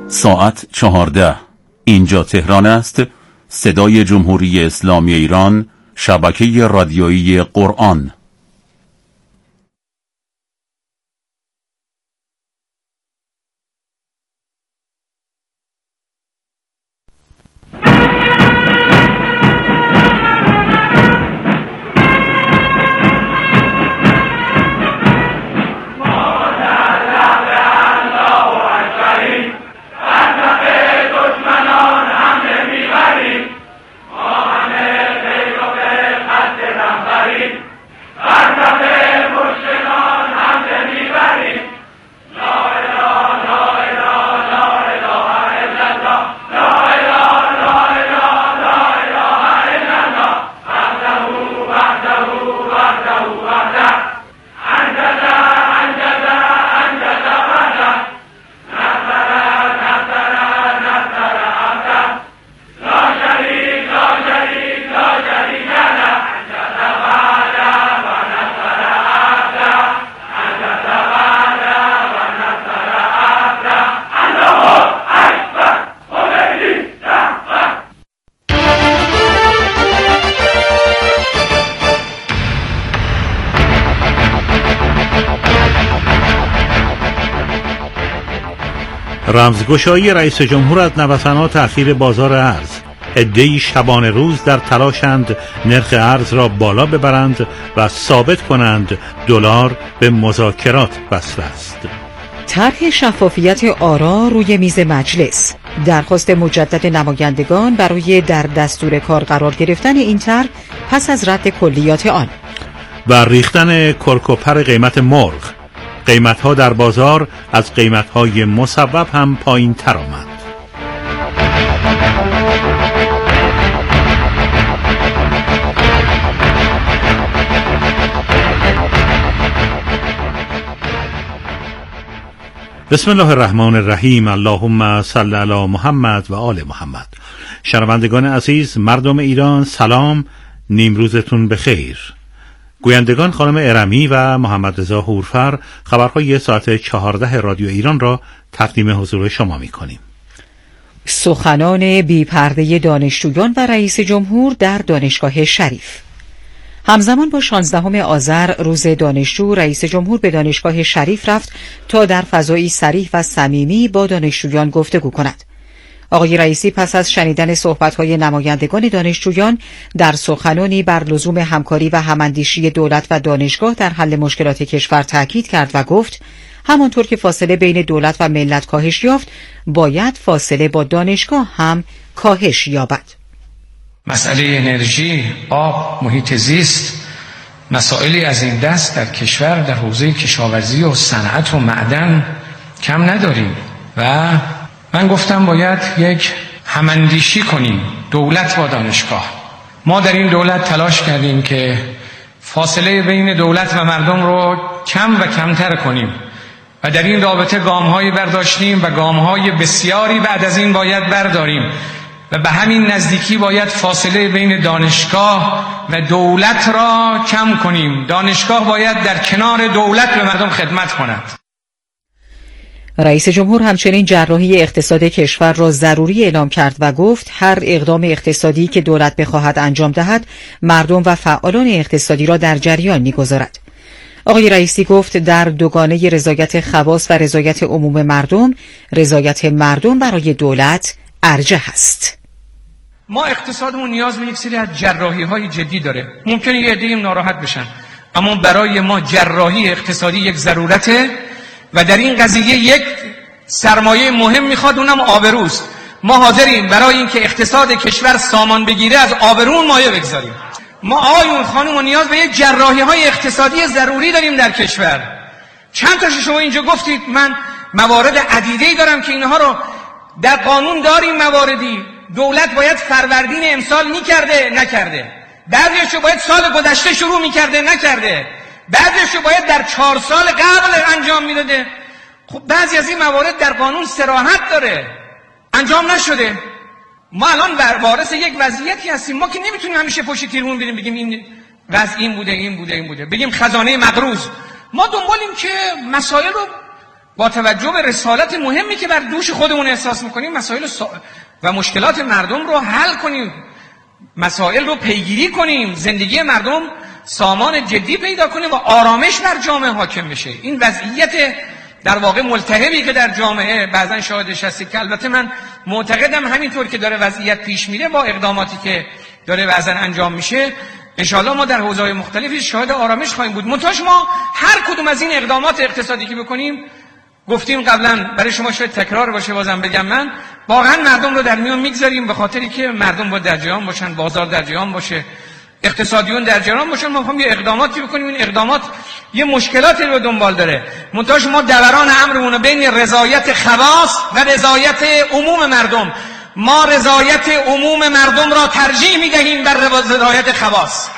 ساعت 14. اینجا تهران است. صدای جمهوری اسلامی ایران، شبکه رادیویی قرآن. رمزگشایی رئیس جمهور از نوسانات اخیر بازار ارز. عده‌ای شبانه روز در تلاشند نرخ ارز را بالا ببرند و ثابت کنند دلار به مذاکرات وصل است. طرح شفافیت آرا روی میز مجلس. درخواست مجدد نمایندگان برای در دستور کار قرار گرفتن این طرح پس از رد کلیات آن. و ریختن کرکوپر قیمت مرغ. قیمت‌ها در بازار از قیمت‌های مصوب هم پایین تر آمد. بسم الله الرحمن الرحیم. اللهم صل علی محمد و آل محمد. شنوندگان عزیز، مردم ایران، سلام، نیمروزتون بخیر. گویندگان خانم ارمی و محمد رضا هورفر خبرهای ساعت 14 رادیو ایران را تقدیم حضور شما می کنیم. سخنان بی‌پرده دانشجویان و رئیس جمهور در دانشگاه شریف. همزمان با 16 آذر روز دانشجو، رئیس جمهور به دانشگاه شریف رفت تا در فضایی صریح و صمیمی با دانشجویان گفتگو کند. آقای رئیسی پس از شنیدن صحبت‌های نمایندگان دانشجویان در سخنانی بر لزوم همکاری و هماندیشی دولت و دانشگاه در حل مشکلات کشور تاکید کرد و گفت همانطور که فاصله بین دولت و ملت کاهش یافت، باید فاصله با دانشگاه هم کاهش یابد. مسئله انرژی، آب، محیط زیست، مسائلی از این دست در کشور در حوزه کشاورزی و صنعت و معدن کم نداریم و من گفتم باید یک هماندیشی کنیم، دولت با دانشگاه. ما در این دولت تلاش کردیم که فاصله بین دولت و مردم رو کم و کمتر کنیم و در این رابطه گام‌هایی برداشتیم و گام‌های بسیاری بعد از این باید برداریم و به همین نزدیکی باید فاصله بین دانشگاه و دولت را کم کنیم. دانشگاه باید در کنار دولت به مردم خدمت کند. رئیس جمهور همچنین جراحی اقتصاد کشور را ضروری اعلام کرد و گفت هر اقدام اقتصادی که دولت بخواهد انجام دهد، مردم و فعالان اقتصادی را در جریان می‌گذارد. آقای رئیسی گفت در دوگانه رضایت خواص و رضایت عموم مردم، رضایت مردم برای دولت ارجح است. ما اقتصادمون نیاز به یک سری از جراحی‌های جدی داره. ممکنه یه عده‌ای ناراحت بشن، اما برای ما جراحی اقتصادی یک ضرورته و در این قضیه یک سرمایه مهم میخواد، اونم آبروست. ما حاضریم برای اینکه اقتصاد کشور سامان بگیره از آبرون مایه بگذاریم. ما آیون خانم نیاز به یک جراحی‌های اقتصادی ضروری داریم در کشور. چند تاشو شما اینجا گفتید، من موارد عدیده‌ای دارم که اینها رو در قانون داریم. مواردی دولت باید فروردین امسال میکرده، نکرده. بعضیشو باید سال گذشته شروع میکرده، نکرده. بعضیشو باید در 4 سال قبل انجام میداده. خب بعضی از این موارد در قانون صراحت داره، انجام نشده. ما الان وارث یک وضعیتی هستیم. ما که نمیتونیم همیشه پشت تیرمون بریم بگیم این وضع این بوده، بگیم خزانه مقروض. ما دنبالیم که مسائل رو با توجه به رسالت مهمی که بر دوش خودمون احساس میکنیم مسائل و مشکلات مردم رو حل کنیم، مسائل رو پیگیری کنیم، زندگی مردم سامان جدی پیدا کنه و آرامش بر جامعه حاکم بشه. این وضعیت در واقع ملتهبی که در جامعه بعضا شاهدش هستی، که البته من معتقدم همینطور که داره وضعیت پیش میره با اقداماتی که داره بعضا انجام میشه، انشاءالله ما در حوزه‌های مختلفی شاهد آرامش خواهیم بود. منتها ما هر کدوم از این اقدامات اقتصادی که بکنیم، گفتیم قبلا، برای شما شاید تکرار باشه بازم بگم، من واقعا مردم رو در میون میگذاریم، به خاطری که مردم با در جریان باشن، بازار در جریان باشه، اقتصادیون در جریان باشن. ما میخوایم یه اقداماتی بکنیم، این اقدامات یه مشکلاتی رو دنبال داره، منتها ما دوران امرمون بین رضایت خواص و رضایت عموم مردم، ما رضایت عموم مردم را ترجیح میدهیم بر رضایت خواص.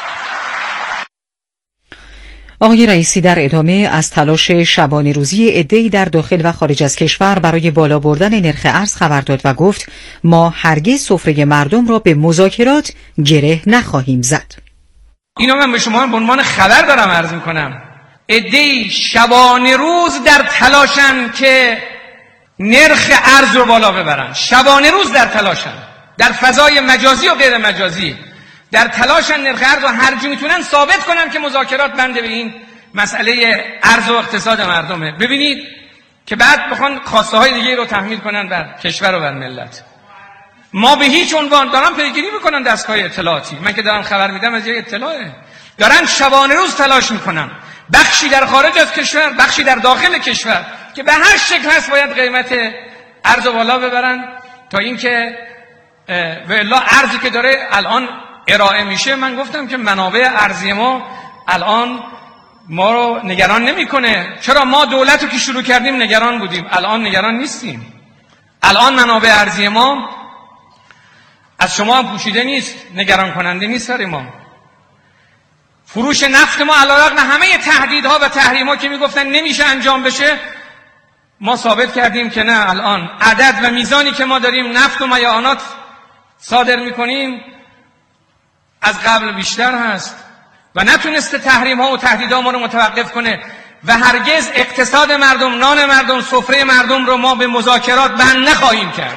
آقای رئیسی در ادامه از تلاش شبانه روزی عده‌ای در داخل و خارج از کشور برای بالا بردن نرخ ارز خبر داد و گفت ما هرگز سفره مردم را به مذاکرات گره نخواهیم زد. اینو من به شما به عنوان خبر دارم عرض میکنم. عده‌ای شبانه روز در تلاشن که نرخ ارز رو بالا ببرن، شبانه روز در تلاشن، در فضای مجازی و غیر مجازی در تلاشن نرخ ارز رو هر جا میتونن ثابت کنن که مذاکرات بنده به این مسئله ارز و اقتصاد مردمه. ببینید که بعد بخوان خواسته های دیگه رو تحمیل کنن بر کشور و بر ملت. ما به هیچ عنوان دارن پیگیری میکنن دستگاه اطلاعاتی، من که دارم خبر میدم از یه اطلاعه، دارن شبانه روز تلاش میکنن، بخشی در خارج از کشور، بخشی در داخل کشور، که به هر شکل هست باید قیمت ارز بالا ببرن تا اینکه و الا ارزی که داره الان ارائه میشه، من گفتم که منابع ارزی ما الان ما رو نگران نمیکنه. چرا؟ ما دولت رو که شروع کردیم نگران بودیم، الان نگران نیستیم. الان منابع ارزی ما از شما هم پوشیده نیست، نگران کننده نیست برای ما. فروش نفت ما علیرغم همه تهدیدها و تحریم‌ها که میگفتن نمیشه انجام بشه، ما ثابت کردیم که نه، الان عدد و میزانی که ما داریم نفت و مایعات صادر میکنیم از قبل بیشتر هست و نتونسته تحریم‌ها و تهدیدها ما رو متوقف کنه و هرگز اقتصاد مردم، نان مردم، سفره مردم رو ما به مذاکرات بند نخواهیم کرد.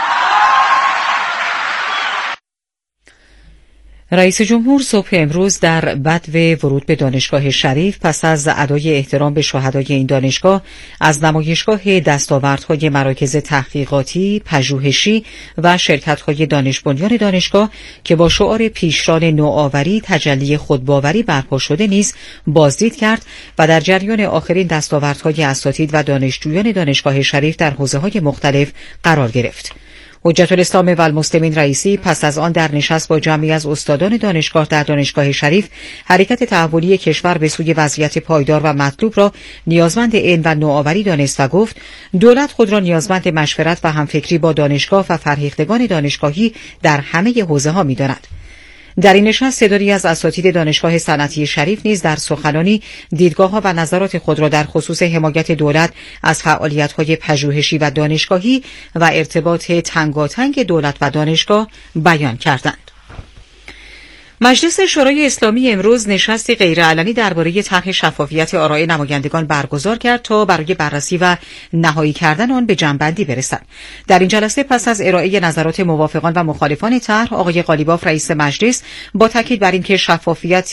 رئیس جمهور صبح امروز در بدو ورود به دانشگاه شریف پس از ادای احترام به شهدای این دانشگاه از نمایشگاه دستاوردهای مراکز تحقیقاتی، پژوهشی و شرکت‌های دانش بنیان دانشگاه که با شعار پیشران نوآوری تجلی خودباوری برپا شده نیز بازدید کرد و در جریان آخرین دستاوردهای اساتید و دانشجویان دانشگاه شریف در حوزه‌های مختلف قرار گرفت. حجت الاسلام و المسلمین رئیسی پس از آن در نشست با جمعی از استادان دانشگاه در دانشگاه شریف حرکت تحولی کشور به سوی وضعیت پایدار و مطلوب را نیازمند علم و نوآوری دانست و گفت دولت خود را نیازمند مشورت و همفکری با دانشگاه و فرهیختگان دانشگاهی در همه حوزه‌ها می‌داند. در این نشست تعدادی از اساتید دانشگاه صنعتی شریف نیز در سخنانی دیدگاه‌ها و نظرات خود را در خصوص حمایت دولت از فعالیت‌های پژوهشی و دانشگاهی و ارتباط تنگاتنگ دولت و دانشگاه بیان کردند. مجلس شورای اسلامی امروز نشستی غیرعلنی درباره طرح شفافیت آراء نمایندگان برگزار کرد تا برای بررسی و نهایی کردن آن به جمع‌بندی برسد. در این جلسه پس از ارائه نظرات موافقان و مخالفان طرح، آقای قالیباف رئیس مجلس با تاکید بر اینکه شفافیت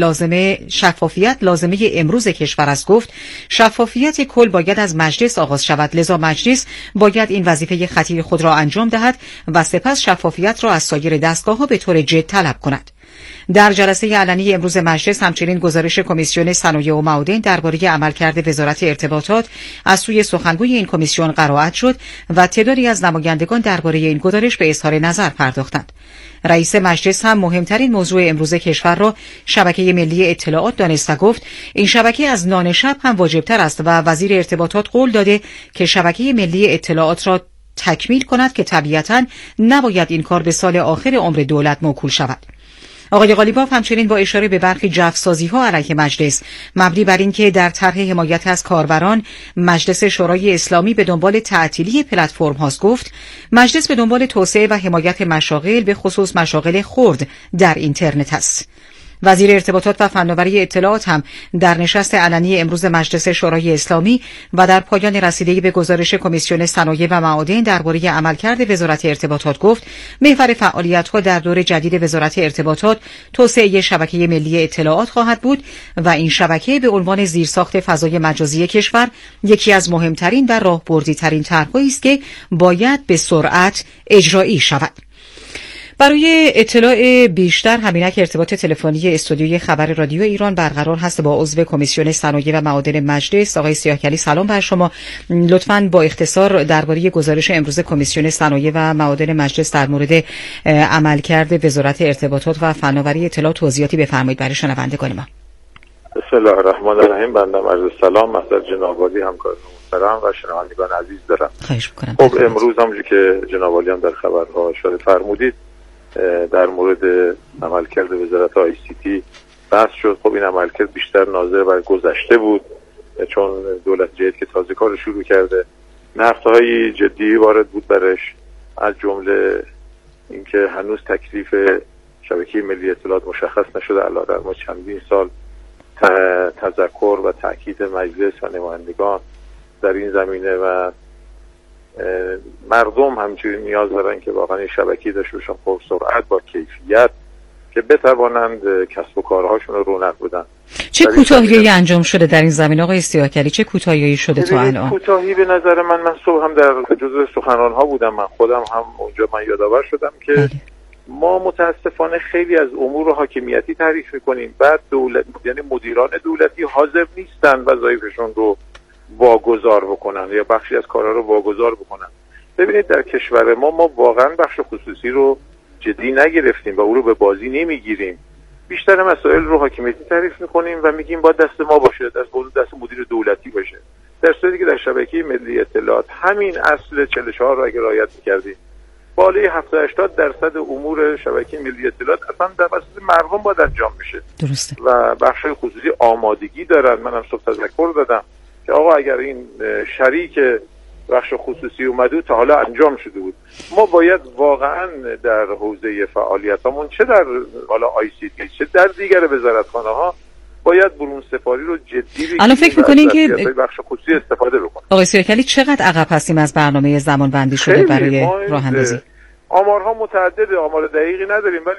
لازمه امروز کشور است گفت شفافیت کل باید از مجلس آغاز شود، لذا مجلس باید این وظیفه خطیر خود را انجام دهد و سپس شفافیت را از سایر دستگاه‌ها به طور جد طلب کند. در جلسه علنی امروز مجلس همچنین گزارش کمیسیون صنایع و معادن درباره عملکرد وزارت ارتباطات از سوی سخنگوی این کمیسیون قرائت شد و تعدادی از نمایندگان درباره این گزارش به اظهار نظر پرداختند. رئیس مجلس هم مهمترین موضوع امروز کشور را شبکه ملی اطلاعات دانست و گفت این شبکه از نان شب هم واجبتر است و وزیر ارتباطات قول داده که شبکه ملی اطلاعات را تکمیل کند که طبیعتاً نباید این کار به سال آخر عمر دولت موکول شود. آقای قالیباف همچنین با اشاره به برخی جفسازی‌ها علیه مجلس مبنی بر اینکه در طرح حمایت از کاربران مجلس شورای اسلامی به دنبال تعطیلی پلتفرم هاست گفت مجلس به دنبال توسعه و حمایت مشاغل به خصوص مشاغل خرد در اینترنت است. وزیر ارتباطات و فناوری اطلاعات هم در نشست علنی امروز مجلس شورای اسلامی و در پایان رسیدگی به گزارش کمیسیون صنایع و معادن درباره عملکرد وزارت ارتباطات گفت محور فعالیت‌ها در دور جدید وزارت ارتباطات توسعه شبکه ملی اطلاعات خواهد بود و این شبکه به عنوان زیرساخت فضای مجازی کشور یکی از مهمترین و راهبردی‌ترین طرح‌هایی است که باید به سرعت اجرایی شود. برای اطلاع بیشتر همینک ارتباط تلفنی استودیوی خبر رادیو ایران برقرار هست با عضو کمیسیون صنایع و معادن مجلس آقای سیاهکلی. سلام بر شما. لطفاً با اختصار درباره گزارش امروز کمیسیون صنایع و معادن مجلس در مورد عملکرد وزارت ارتباطات و فناوری اطلاعات توضیحاتی بفرمایید برای شنوندگان ما. بسم الله الرحمن الرحیم. بنده عرض سلام محضر جناب عالی همکاران محترم و شنوندگان عزیز دارم. خواهش می‌کنم. خب امروز همونجوری که جناب عالی هم در خبرها اشاره فرمودید در مورد عملکرد وزارت آی سی تی بحث شد. خب این عملکرد بیشتر ناظر بر گذشته بود چون دولت جدید که تازه کار شروع کرده نقدهای جدی وارد بود برش، از جمله اینکه هنوز تکلیف شبکه ملی اطلاعات مشخص نشده. علاوه بر ما چندین سال تذکر و تاکید مجلس و نمایندگان در این زمینه و مردم همچنین نیاز دارن که واقعا این شبکه‌ای داشته باشن پر سرعت با کیفیت که بتوانند کسب و کارهاشون رو رونق بدن. چه کوتاهی‌ای انجام شده در این زمینه آقای سیاهکلی؟ چه کوتاهی‌ای شده تا الان؟ کوتاهی به نظر من صبح هم در جزء سخنران‌ها بودم، من خودم هم اونجا من یادآور شدم که ما متاسفانه خیلی از امور رو حاکمیتی تعریف می‌کنیم، بعد دولت یعنی مدیران دولتی حاضر نیستن وظایفشون رو واگذار بکنن یا بخشی از کارها رو واگذار بکنن. ببینید در کشور ما واقعا بخش خصوصی رو جدی نگرفتیم و او رو به بازی نمیگیریم. بیشتر مسائل رو حاکمیتی تعریف میکنیم و میگیم باید دست ما باشه، دست مدیر دولتی باشه، در صورتی که در شبکه ملی اطلاعات همین اصل 44 رو اگه رعایت میکردیم بالای 70-80% امور شبکه ملی اطلاعات اصلا در وسط مردم باید انجام بشه. درسته. و بخش خصوصی آمادگی دارن. منم صبح تذکر دادم که آقا اگر این شریک بخش خصوصی اومده تا حالا انجام شده بود. ما باید واقعا در حوزه فعالیتامون چه در حالا آی سی تی چه در دیگر وزارتخانه ها باید برون سپاری رو جدی بگیریم. الان فکر می‌کنین که بخش خصوصی استفاده بکنه. آقای سیاهکلی چقدر عقب هستیم از برنامه زمانبندی شده برای راه اندازی؟ آمارها متعدده، آمار دقیقی نداریم ولی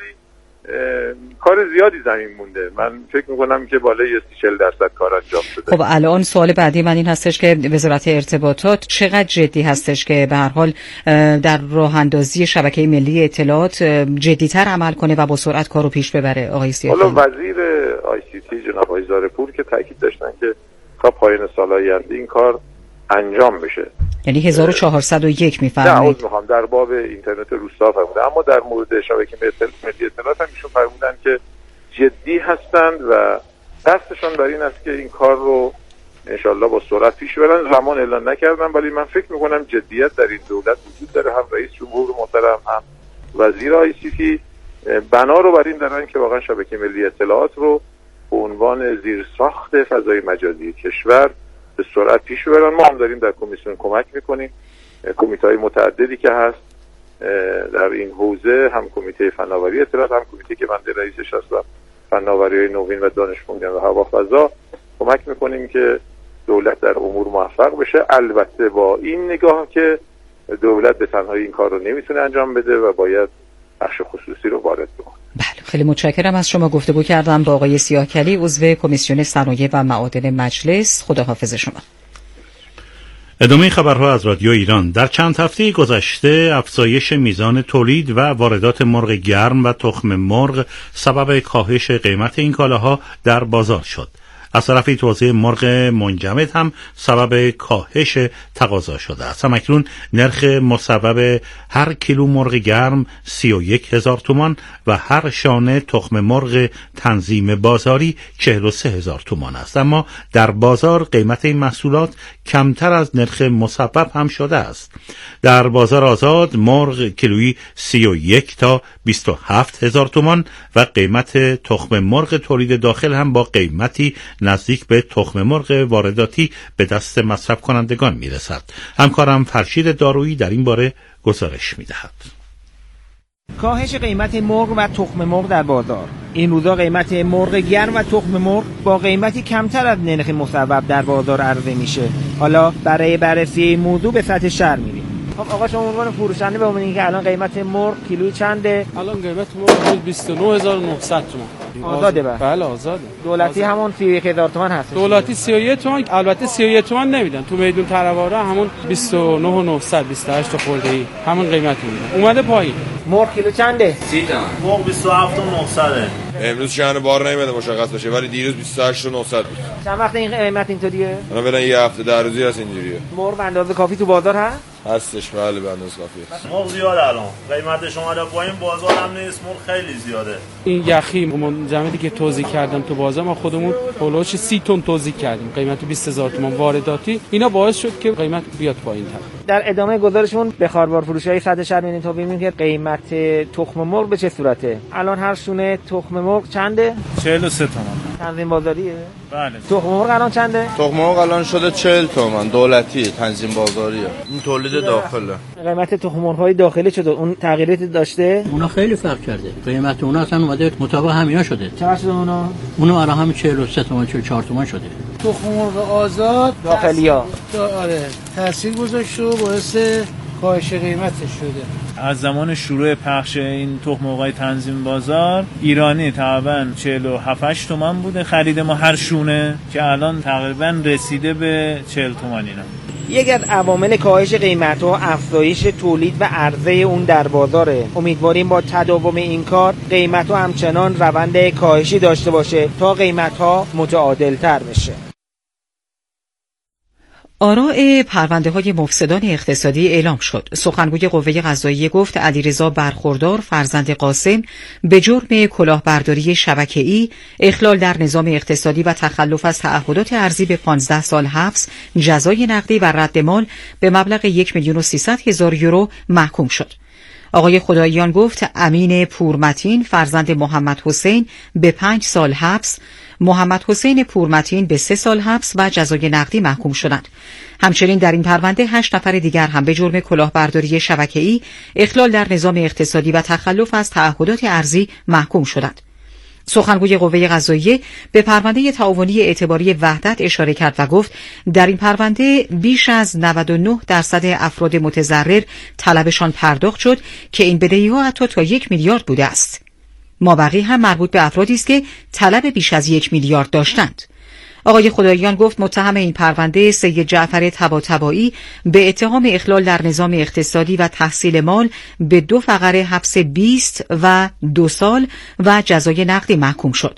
کار زیادی زمین مونده. من فکر میکنم که بالای 40% کار انجام شده. خب الان سوال بعدی من این هستش که وزارت ارتباطات چقدر جدی هستش که به هر حال در راه اندازی شبکه ملی اطلاعات جدی‌تر عمل کنه و با سرعت کارو پیش ببره؟ آقای سیاهکلی. حالا وزیر آی سی تی جناب آقای زارپور که تاکید داشتن که تا پایان سال آینده این کار انجام بشه. یعنی 1401 میفرمایید؟ نه میخوام در باب اینترنت روستا فرمودن، اما در مورد شبکه ملی اطلاعات هم ایشون فرمودن که جدی هستند و دستشون بر این است که این کار رو انشالله با سرعت پیش ببرن. زمان اعلان نکردن ولی من فکر میکنم جدیت در این دولت وجود داره. هم رئیس جمهور محترم هم وزیر آی سی تی بنا رو بر این دارن که واقعا شبکه ملی اطلاعات رو به عنوان زیرساخت فضای مجازی کشور به سرعت پیش ببرن. ما هم داریم در کمیسیون کمک میکنیم. کمیته‌های متعددی که هست در این حوزه، هم کمیته فناوری اطلاعات، هم کمیته که من رئیسش هستم فناوری نوین و دانش بنیان و هوافضا، کمک میکنیم که دولت در امور موفق بشه. البته با این نگاه که دولت به تنهایی این کار رو نمیتونه انجام بده و باید بخش خصوصی رو وارد بکنه. بله، خیلی متشکرم از شما. گفتگو کردم با آقای سیاهکلی عضو کمیسیون صنایع و معادن مجلس. خداحافظ شما. ادامه خبرها از رادیو ایران. در چند هفته گذشته افزایش میزان تولید و واردات مرغ گرم و تخم مرغ سبب کاهش قیمت این کالاها در بازار شد. از طرفی توزیع مرغ منجمد هم سبب کاهش تقاضا شده است. همکنون نرخ مصوب هر کیلو مرغ گرم 31,000 تومان و هر شانه تخم مرغ تنظیم بازاری 43,000 تومان است. اما در بازار قیمت این محصولات کمتر از نرخ مصوب هم شده است. در بازار آزاد مرغ کیلویی 31 تا 27,000 تومان و قیمت تخم مرغ تولید داخل هم با قیمتی نزدیک به تخم مرغ وارداتی به دست مصرف کنندگان میرسد. همکارم فرشید دارویی در این باره گزارش میدهد. کاهش قیمت مرغ و تخم مرغ در بازار. این روزا قیمت مرغ گرم و تخم مرغ با قیمتی کمتر از نرخ مصوب در بازار عرضه میشه. حالا برای بررسی این موضوع به سطح شهر میریم. خب آقا شما عنوان فروشنده ببینید که الان قیمت مرغ کیلویی چنده؟ الان قیمت مرغ 29900 تومان. آزاده بله آزاده. دولتی همون 31000 تومان هست. دولتی 31 تومان، البته 31 تومان نمیدن. تو میدون ترواره همون 29900 28 خورده ای همون قیمت میدن. اومده پایین. مرغ کیلو چنده؟ 30 تومان. مرغ 27900. امروز شهر بار نمیده مشخص بشه ولی دیروز 28900 بود. چند وقت این قیمت اینطوریه؟ الان فعلا یه هفته در روزی هست اینجوریه. مرغ اندازه کافی تو بازار هست؟ هستش بله به اندازه کافیه. مرغ زیاده الان. قیمتش اومده پایین بازار هم نیست مرغ خیلی زیاده. این یخی منجمدی که توزیع کردم تو بازار ما خودمون هولوش 30 تن توزیع کردیم. قیمت 20000 تومان وارداتی. اینا باعث شد که قیمت بیاد پایین‌تر. در ادامه گزارشمون به خاربار فروشی‌های سطح شهر می‌بینید تا ببینیم که قیمت تخم مرغ به چه صورته. الان هر شونه تخم مرغ چنده؟ 43 تومان. تنظیم بازاریه؟ بله. تخم مرغ الان چنده؟ تخم مرغ الان شده 40 تومان دولتی تنظیم بازاریه. این تولید داخله. قیمت تخم مرغ‌های داخلی شده اون تغییراتی داشته؟ اونا خیلی فرق کرده. قیمت اونا اصلا اومده مطابق همینا شده. چقدر شده اونا؟ اونا الان هم 43 تومان 44 تومان شده. تخم مرغ آزاد داخلی‌ها. آره تاثیر گذاشت و باعث کاهش قیمتش شده. از زمان شروع پخش این تخم مرغ‌های تنظیم بازار ایرانی تقریبا 47 تومان بوده خرید ما هر شونه که الان تقریبا رسیده به 40 تومان اینا. یکی از عوامل کاهش قیمت‌ها افزایش تولید و عرضه اون در بازاره. امیدواریم با تداوم این کار قیمت‌ها همچنان روند کاهشی داشته باشه تا قیمت‌ها متعادل‌تر بشه. آراء پرونده‌های مفسدان اقتصادی اعلام شد. سخنگوی قوه قضاییه گفت علیرضا برخوردار فرزند قاسم به جرم کلاهبرداری شبکه‌ای، اخلال در نظام اقتصادی و تخلف از تعهدات ارضی به 15 سال حبس، جزای نقدی و رد مال به مبلغ 1,300,000 یورو محکوم شد. آقای خداییان گفت امین پورمتین فرزند محمد حسین به 5 سال حبس، محمد حسین پورمتین به 3 سال حبس و جزای نقدی محکوم شدند. همچنین در این پرونده 8 نفر دیگر هم به جرم کلاهبرداری شبکه‌ای، اخلال در نظام اقتصادی و تخلف از تعهدات ارضی محکوم شدند. سخنگوی قوه قضاییه به پرونده تعاونی اعتباری وحدت اشاره کرد و گفت در این پرونده بیش از 99% افراد متضرر طلبشان پرداخت شد که این بدهی‌ها حتی تا 1 میلیارد بوده است. مابقی هم مربوط به افرادی است که طلب بیش از 1 میلیارد داشتند. آقای خداییان گفت متهم این پرونده سید جعفر طباطبایی به اتهام اخلال در نظام اقتصادی و تحصیل مال به 2 فقره حبس 20 و 2 سال و جزای نقدی محکوم شد.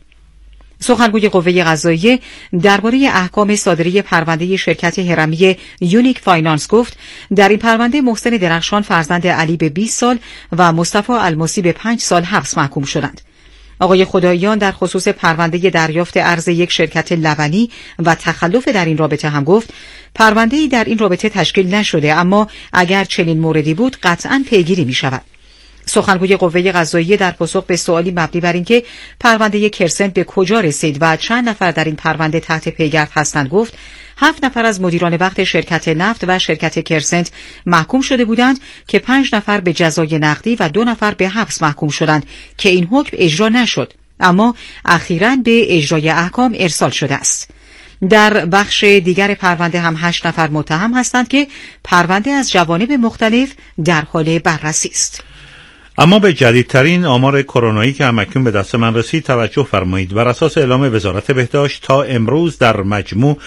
سخنگوی قوه قضاییه درباره احکام صادره پرونده شرکت هرمی یونیک فاینانس گفت در این پرونده محسن درخشان فرزند علی به 20 سال و مصطفی الماسی به 5 سال حبس محکوم شدند. آقای خداییان در خصوص پرونده دریافت ارز یک شرکت لبنی و تخلف در این رابطه هم گفت پرونده‌ای در این رابطه تشکیل نشده، اما اگر چنین موردی بود قطعاً پیگیری می شود. سخنگوی قوه قضاییه در پاسخ به سوالی مبنی بر اینکه پرونده کرسنت به کجا رسید و چند نفر در این پرونده تحت پیگرد هستند گفت 7 نفر از مدیران وقت شرکت نفت و شرکت کرسنت محکوم شده بودند که 5 نفر به جزای نقدی و 2 نفر به حبس محکوم شدند که این حکم اجرا نشد، اما اخیراً به اجرای احکام ارسال شده است. در بخش دیگر پرونده هم 8 نفر متهم هستند که پرونده از جوانب مختلف در حال بررسی است. اما به جدیدترین آمار کرونایی که همکنون به دست من رسید توجه فرمایید. بر اساس اعلام وزارت بهداشت تا امروز در مجموع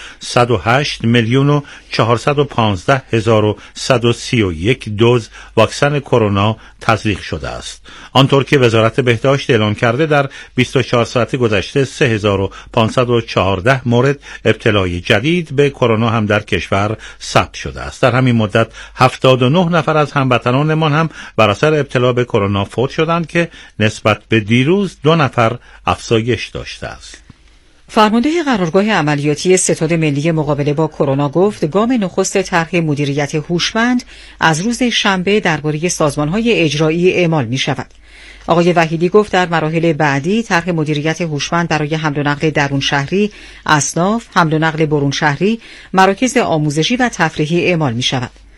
108,415,131 دوز واکسن کرونا تزریق شده است. آنطور که وزارت بهداشت اعلام کرده در 24 ساعت گذشته 3,514 مورد ابتلای جدید به کرونا هم در کشور ثبت شده است. در همین مدت 79 نفر از هموطنانمان هم بر اثر ابتلا به کرونا فوت شدند که نسبت به دیروز 2 نفر افزایش داشته است. فرمانده قرارگاه عملیاتی ستاد ملی مقابله با کرونا گفت گام نخست طرح مدیریت هوشمند از روز شنبه درباره سازمان‌های اجرایی اعمال می‌شود. آقای وحیدی گفت در مراحل بعدی طرح مدیریت هوشمند برای حمل و نقل درون شهری، اصناف، حمل و نقل برون شهری، مراکز آموزشی و تفریحی اعمال می‌شود.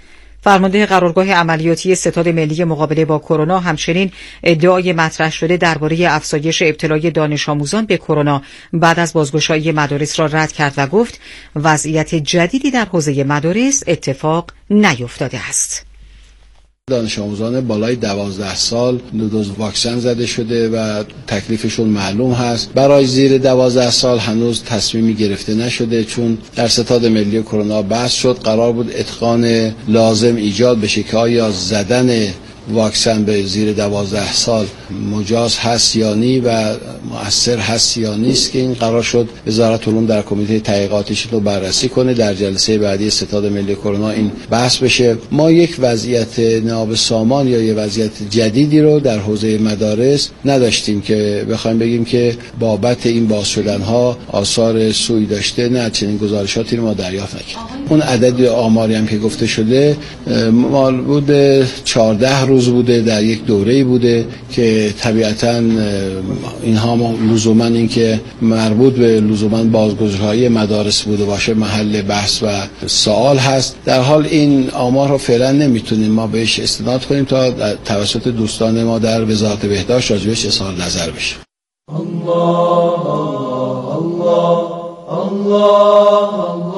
فرمانده قرارگاه عملیاتی ستاد ملی مقابله با کرونا همچنین ادعای مطرح شده درباره افزایش ابتلای دانش آموزان به کرونا بعد از بازگشایی مدارس را رد کرد و گفت وضعیت جدیدی در حوزه مدارس اتفاق نیفتاده است. دانش آموزان بالای 12 سال 2 دوز واکسن زده شده و تکلیفشون معلوم هست. برای زیر 12 سال هنوز تصمیمی گرفته نشده، چون در ستاد ملی کرونا بحث شد. قرار بود اتقان لازم ایجاد بشه که آیا زدن واکسن به زیر 12 سال مجاز هست یا نی و مؤثر هست یا نیست، که این قرار شد وزارت علوم در کمیته تحقیقاتش رو بررسی کنه. در جلسه بعدی ستاد ملی کرونا این بحث بشه. ما یک وضعیت نابسامان یا یک وضعیت جدیدی رو در حوزه مدارس نداشتیم که بخوایم بگیم که بابت این باز شدنها آثار سوئی داشته. نه، چنین گزارشاتی رو ما دریافت نکردیم. اون عدد آماری هم که گفته شده مال بوده 14 روز بوده، در یک دوره‌ای بوده که طبیعتاً اینها لزوماً این که مربوط به لزوماً بازگشایی مدارس بوده باشه محل بحث و سوال هست. در حال این آمار رو فعلا نمیتونیم ما بهش استناد کنیم تا توسط دوستان ما در وزارت بهداشت راجبش اظهار نظر بشه. الله الله الله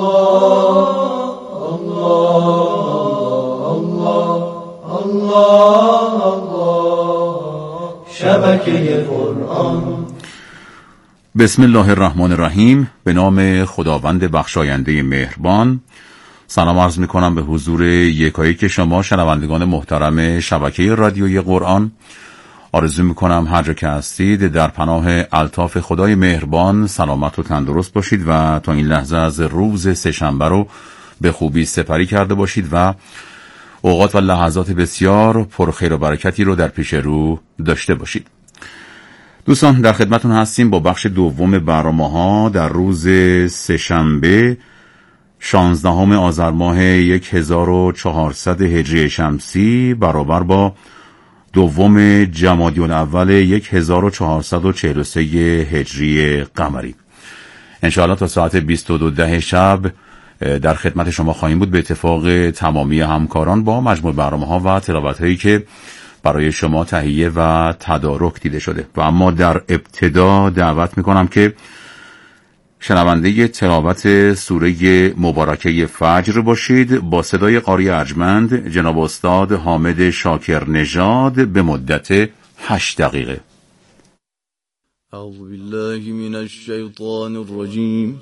شبکه قرآن. بسم الله الرحمن الرحیم. به نام خداوند بخشاینده مهربان. سلام عرض می کنم به حضور یکایک شما شنوندگان محترم شبکه رادیویی قرآن. آرزو می کنم هر جا که هستید در پناه الطاف خدای مهربان سلامت و تندرست باشید و تا این لحظه از روز سه‌شنبه رو به خوبی سپری کرده باشید و اوقات و لحظات بسیار پرخیر و برکتی رو در پیش رو داشته باشید. دوستان در خدمتون هستیم با بخش دوم برنامه‌ها در روز سه‌شنبه 16 آذر ماه 1400 هجری شمسی برابر با دوم جمادی الاول 1443 هجری قمری. انشاءالله تا ساعت 22:10 شب در خدمت شما خواهیم بود به اتفاق تمامی همکاران با مجموع برنامه‌ها و تلاوت‌هایی که برای شما تهیه و تدارک دیده شده. و اما در ابتدا دعوت می‌کنم که شنونده تلاوت سوره مبارکه فجر باشید با صدای قاری ارجمند جناب استاد حامد شاکر نژاد به مدت 8 دقیقه. اعوذ بالله من الشیطان الرجیم.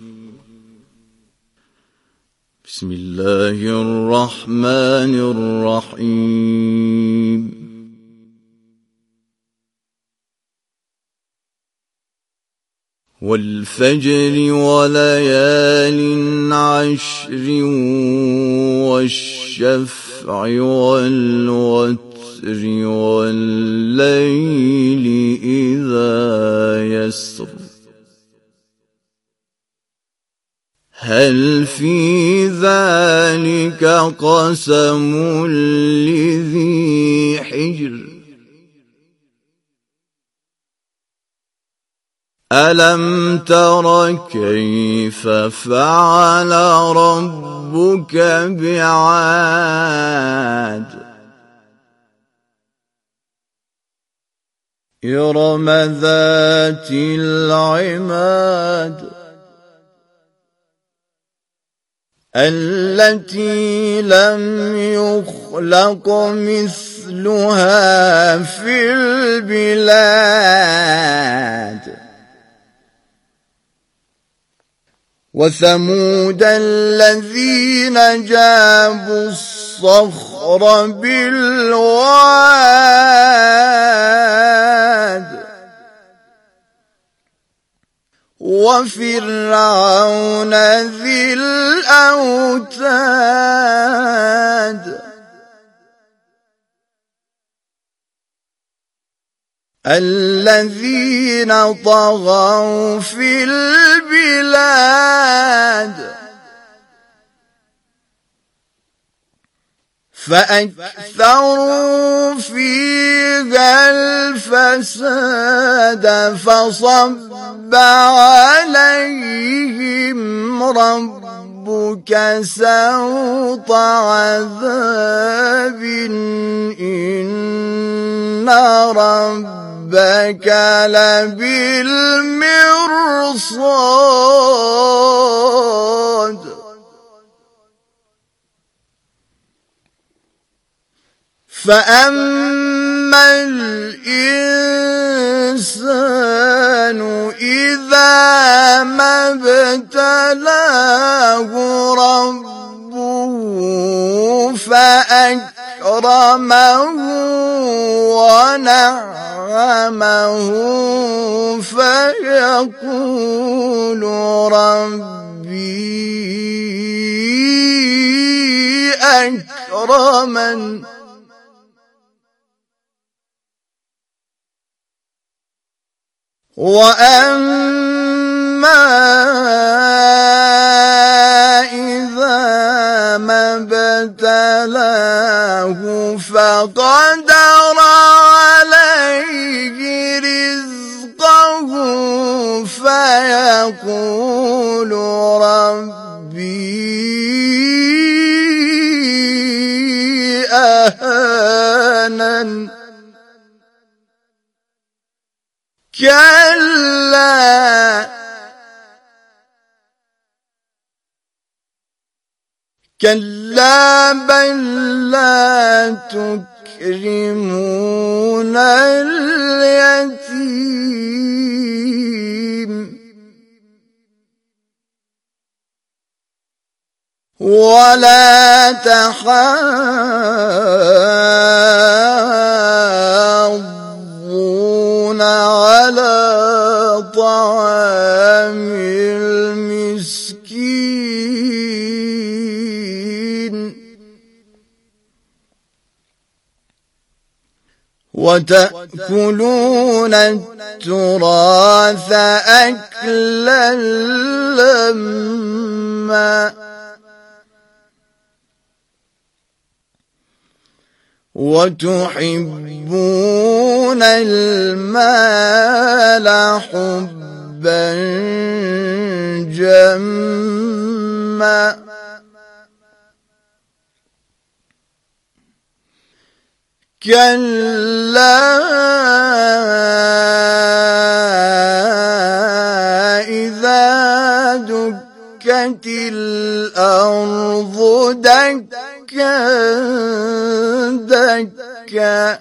بسم الله الرحمن الرحیم. والفجر وليال عشر والشفع والوتر والليل إذا يسر هل في ذلك قسم لذي حجر ألم تر كيف فعل ربك بعاد إرم ذات العماد التي لم يخلق مثلها في البلاد وثمود الذين جابوا الصخر بالواد وفرعون ذي الأوتاد الذين طغوا في البلاد فأكثروا فيها الفساد فصب عليهم ربك سوط عذاب إن ربك لبالمرصاد فأما الإنسان إذا ما ابتلاه ربه فأكرمه ونعمه فيقول ربي أكرمن وأما إذا ما ابتلاه فقدر عليه رزقه فيقول ربي أهانن كلا بل لا تكرمون اليتيم ولا تحاضون على طعام المسكين وتأكلون التراث أكلا لما وتحبون المال حبا جما كلا إذا دكت الأرض دكا دكا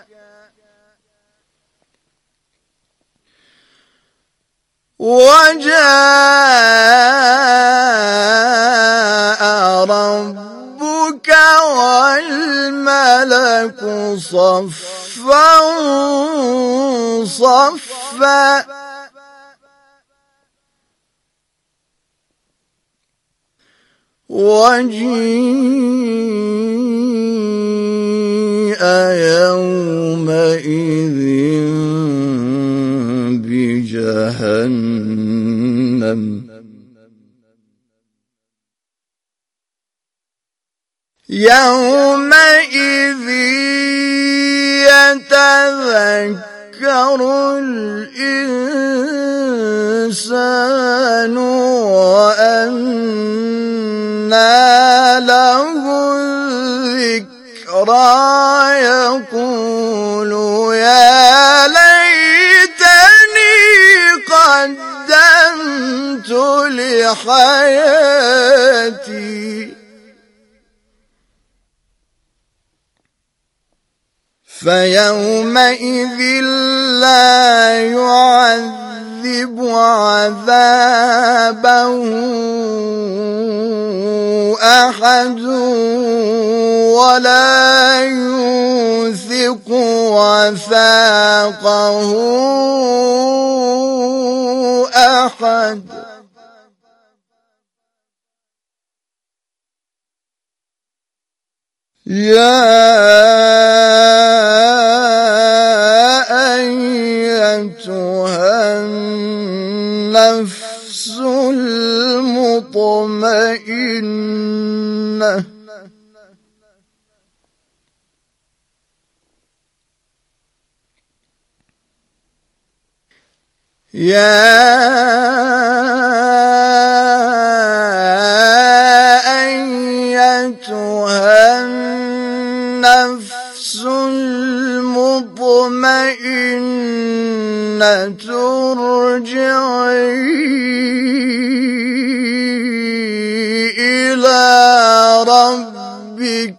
وجاء ربك والملك صفا صفا وجيء يومئذ بجهنم يومئذ يتذكر الإنسان وأنى له الذكرى يقول يا ليتني قدمت لحياتي فيومئذ لا يعذب عذابه أحد ولا يوثق وثاقه أحد يا أيتها النفس المطمئنة يا النفس المطمئنة ارجعي إلى ربك